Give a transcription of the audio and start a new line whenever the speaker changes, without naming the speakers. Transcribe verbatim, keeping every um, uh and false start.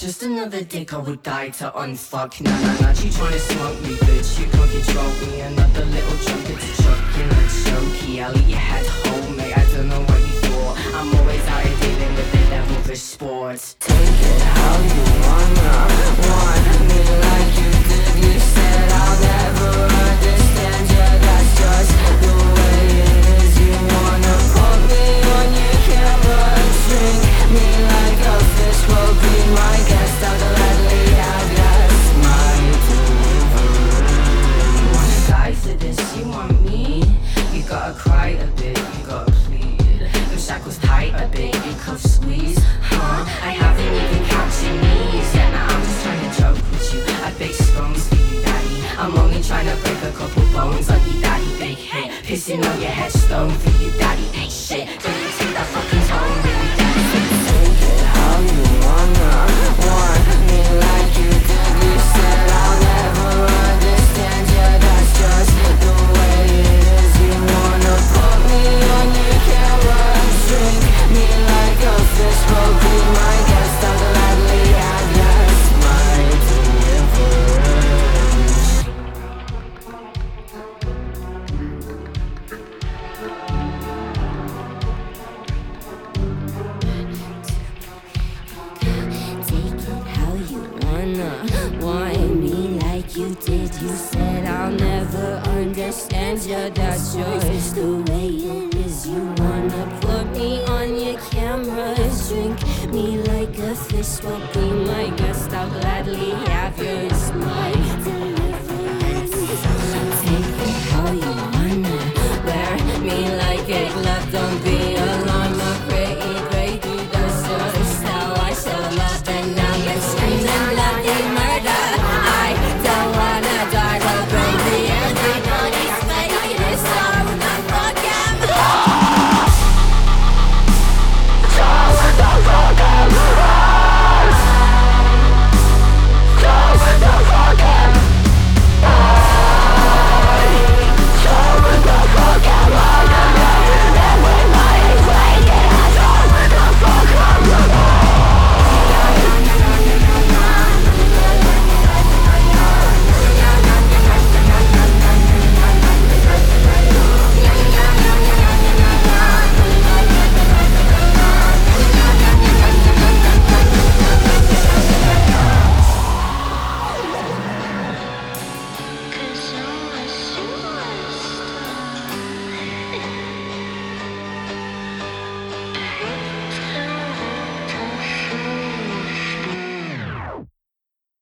just another dick I would die to unfuck. Nah, nah, nah, you tryna smoke me, bitch, you can't control me. Another little junket to chuck in a chokey. I'll eat your head whole, mate, I don't know what you thought. I'm always out here dealing with the level of sports. Take it how you wanna, want me like you did. You said I'll never understand you, that's just the way it is. You wanna put me on your camera and drink me like a fish will be my guest. I'll gladly have yes, my delivery. You wanna die for this, you want me? You gotta cry a bit, you gotta plead. Those shackles tight a bit, you cuffs squeeze. Huh? I haven't even catched your knees yet. Now I'm just trying to joke with you. I bake scones for you, daddy. I'm only trying to break a couple bones on you, daddy. Big hit, pissing on your headstone for you, daddy. Ain't shit, don't you take that fucking tone, really, daddy? Take it how you wanna, want me like you did. You said I'll never understand you, that's just the way it is. You wanna put me on your camera and drink me like a fish will be my guest. I'll gladly have yes, my deliverance. Take it how you wanna, want me like you did. You said I'll never understand you, that's just the way it is. You wanna put me on your camera, drink me like a fish will be my guest. I'll gladly have your